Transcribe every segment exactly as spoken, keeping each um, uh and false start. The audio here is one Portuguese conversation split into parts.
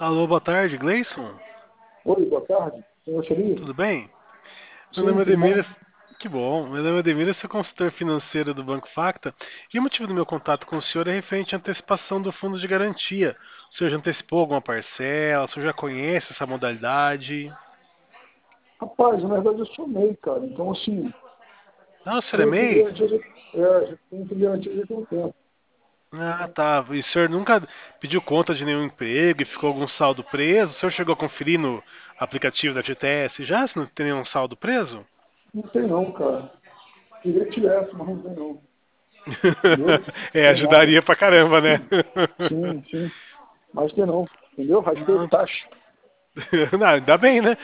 Alô, boa tarde, Gleison. Oi, boa tarde. Senhor Felipe? Tudo bem? Meu nome Sim, é tudo Ademir. bom? Que bom. Meu nome é Ademir, eu sou consultor financeiro do Banco Facta. E o motivo do meu contato com o senhor é referente à antecipação do fundo de garantia. O senhor já antecipou alguma parcela? O senhor já conhece essa modalidade? Rapaz, na verdade eu sou meio, cara. Então, assim, Ah, o senhor é tenho fundo de MEI? garantia, já, é, já tenho fundo de garantia já tem um tempo. Ah, tá. E o senhor nunca pediu conta de nenhum emprego e ficou algum saldo preso? O senhor chegou a conferir no aplicativo da G T S já, se não tem nenhum saldo preso? Não tem não, cara. Queria que tivesse, mas não tem não. Entendeu? É, Tem nada. ajudaria pra caramba, né? Sim, sim. Mas tem não. Entendeu? Raspei o Não, tacho. não, ainda bem, né?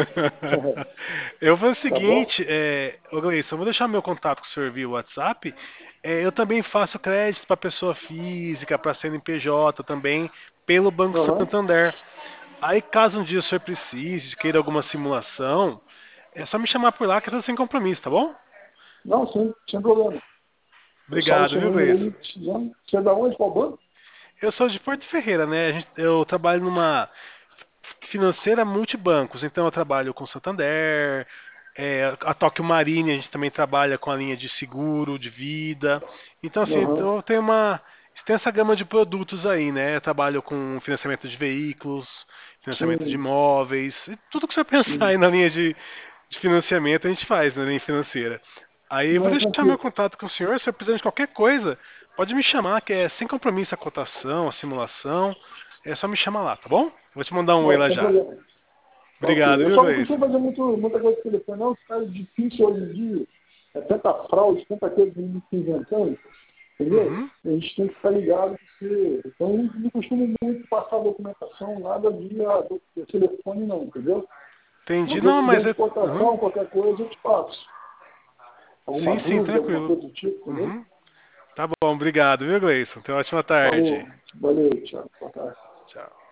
Eu vou fazer o Tá bom? seguinte, é, ô Gleison, eu vou deixar meu contato com o senhor via WhatsApp. É, eu também faço crédito para pessoa física, para C N P J também, pelo Banco Aham. Santander. Aí, caso um dia o senhor precise, queira alguma simulação, é só me chamar por lá que é tudo sem compromisso, tá bom? Não, sim, sem problema. Eu salvo o Obrigado, seu viu, número Gleison? aí, precisando. Você é da onde? Qual banco? Eu sou de Porto Ferreira, né? A gente- eu trabalho numa financeira multibancos. Então eu trabalho com Santander, é, a Tóquio Marine, a gente também trabalha com a linha de seguro, de vida. Então, assim, Aham. eu tenho uma extensa gama de produtos aí, né? Eu trabalho com financiamento de veículos, financiamento de Sim, imóveis, e tudo que você pensar sim. aí na linha de, de financiamento a gente faz na linha financeira. Aí eu vou Não, deixar meu tranquilo. contato com o senhor, se eu precisar de qualquer coisa, pode me chamar, que é sem compromisso a cotação, a simulação. É só me chamar lá, tá bom? Vou te mandar um oi Não, lá sem já. problema. Tá ok. Obrigado, Eu viu, só não costumo Gleison? fazer muito, muita coisa por telefone, não, que tá difícil hoje em dia. É tanta fraude, tanta coisa que a gente se inventando, entendeu? Uhum. A gente tem que ficar ligado, porque então eu não costumo muito passar documentação, nada via do, do telefone, não, entendeu? Entendi. Mas se eu Não, precisar mas de é. Uhum. cotação, qualquer coisa, eu te passo. Alguma Sim, sim, dúvida, alguma tranquilo. coisa do tipo, entendeu? Uhum. Tá bom, obrigado, viu, Gleison? Tenha uma ótima tarde. Falou, valeu, tchau, boa tarde. Tchau.